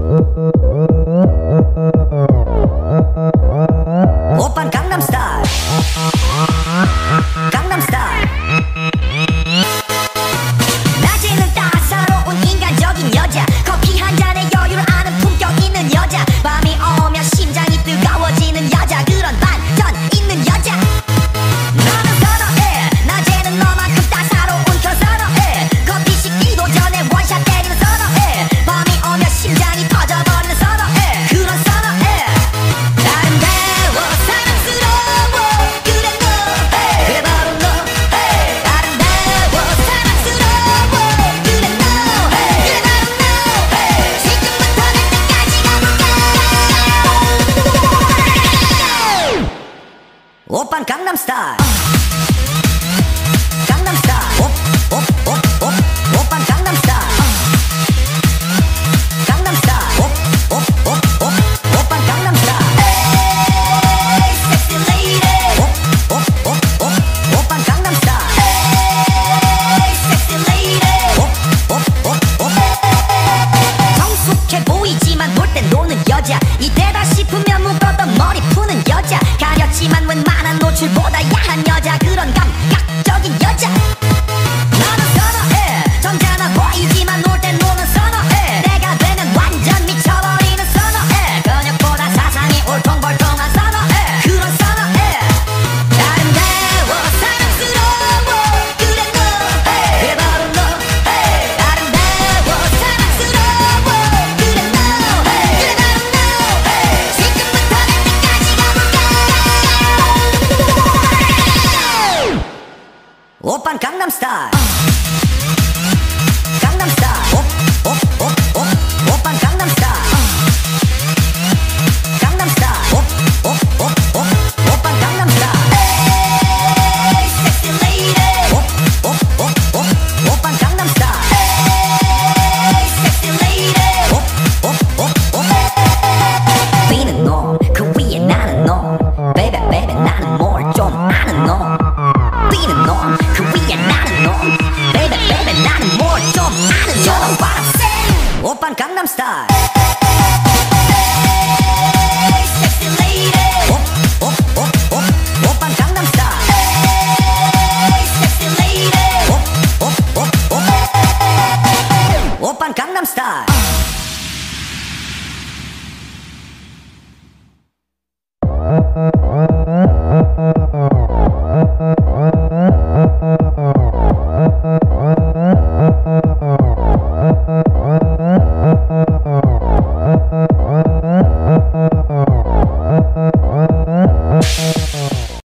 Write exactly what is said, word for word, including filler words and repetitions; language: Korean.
오빤 강남스타일 강남스타일 낮에는 따사로운 인간적인 여자 커피 한 잔에 여유를 아는 품격 있는 여자 밤이 오면 심장이 뜨거워지는 여자 그런 반전 있는 여자 너는 선호해 낮에는 너만큼 따사로운 그런 선호해 커피 식기도 전에 원샷 때리는 선호해 밤이 오면 심장이 터져버리는 선호해 그런 선호해 아름다워 사랑스러워 그래 너 그래 바로 너 아름다워 사랑스러워 그래 너 그래 바로 너 지금부터 날 때까지 가볼까 오빤 강남스타일 강남스타일 옵옵옵옵 오빤 강남스타일 강남스타일 옵옵옵옵 오빤 강남스타일 에이 섹시 레이디 옵옵옵옵 오빤 강남스타일 에이 섹시 레이디 옵옵옵옵 성숙해 보이지만 놀 땐 노는 여자 이때다 싶으면 묶었던 머리 푸는 여자 가렸지만 웬만한 노출보다 야한 여자 그런 감각적인 여자 너는 선호해 점잖아 보이지만 놀 땐 노는 선호해 내가 되면 완전 미쳐버리는 선호해 근육보다 사상이 울퉁불퉁한 선호해 그런 선호해 아름다워 사랑스러워 그래 너 그래 바로 너 아름다워 사랑스러워 그래 너 그래 바로 너 지금부터 날 때까지 가볼까 오빤 강남스타일 강남스타일 옵옵옵옵 오빤 강남스타일 강남스타일 옵옵옵옵 오빤 강남스타일 에이 섹시 레이디 옵옵옵옵 오빤 강남스타일 에이 섹시 레이디 옵옵옵옵 비는 놈그 위에 나는 놈 베이베 베이베 나는 뭘 좀 아는 놈 비는 놈그 위에 나는 놈 베이베 베이베 나는 뭘 좀 아는 놈 You know what I'm saying 오빤 강남스타일 에이 섹시 레이디 옵옵옵옵 오빤 강남스타일 에이 섹시 레이디 옵옵옵옵 오빤 강남스타일